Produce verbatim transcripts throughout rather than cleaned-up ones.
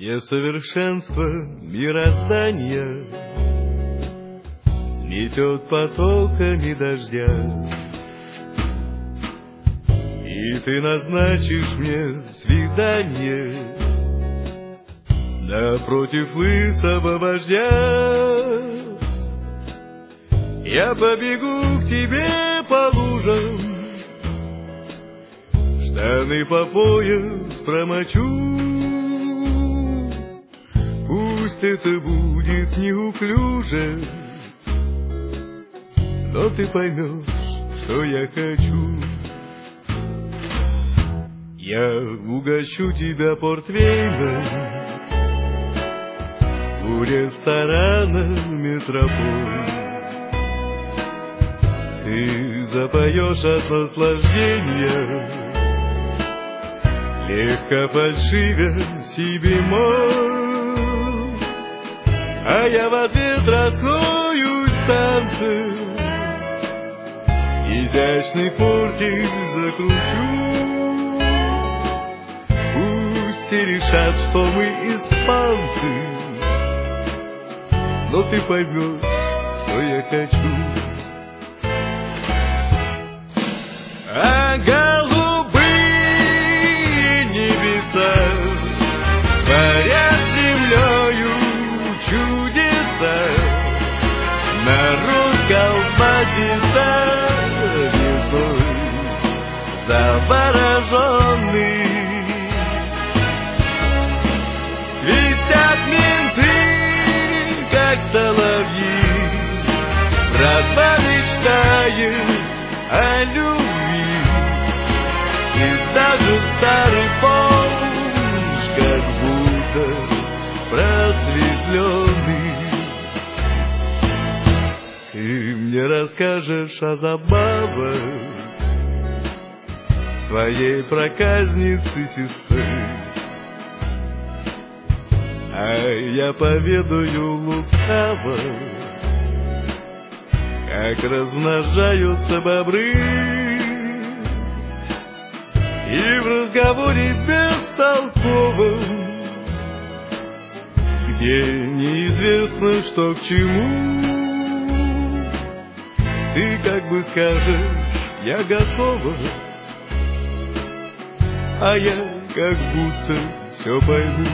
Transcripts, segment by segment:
Несовершенство мироздания сметет потоками дождя, и ты назначишь мне свидание напротив лысого вождя. Я побегу к тебе по лужам, штаны по пояс промочу. Пусть это будет неуклюже, но ты поймешь, что я хочу. Я угощу тебя портвейном у ресторана «Метрополь». Ты запоешь от наслаждения, слегка фальшивя си бемоль, а я в ответ раскроюсь в танце, изящный фортель закручу. Пусть все решат, что мы испанцы, но ты поймешь, что я хочу. А голубые небеса творят землею чудеса, народ колбасится весной завороженный. Свистят менты, как соловьи, братва мечтает о любви. И даже старый помощь как будто просветленный. Ты мне расскажешь о забавах твоей проказницы сестры, а я поведаю лукаво, как размножаются бобры. И в разговоре бестолковом, где неизвестно, что к чему, ты как бы скажешь: я готова, а я как будто все пойму.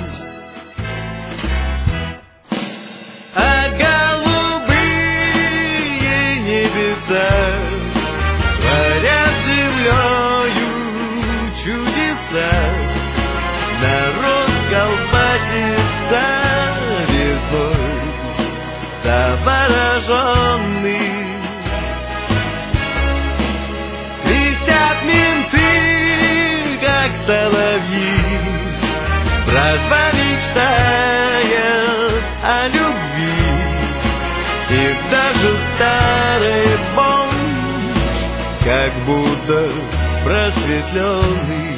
А голубые небеса творят землею чудеса, народ колбасится весной завороженный. Свистят менты, как соловьи, братва мечтает о любви. И даже старый бомж как будто просветленный.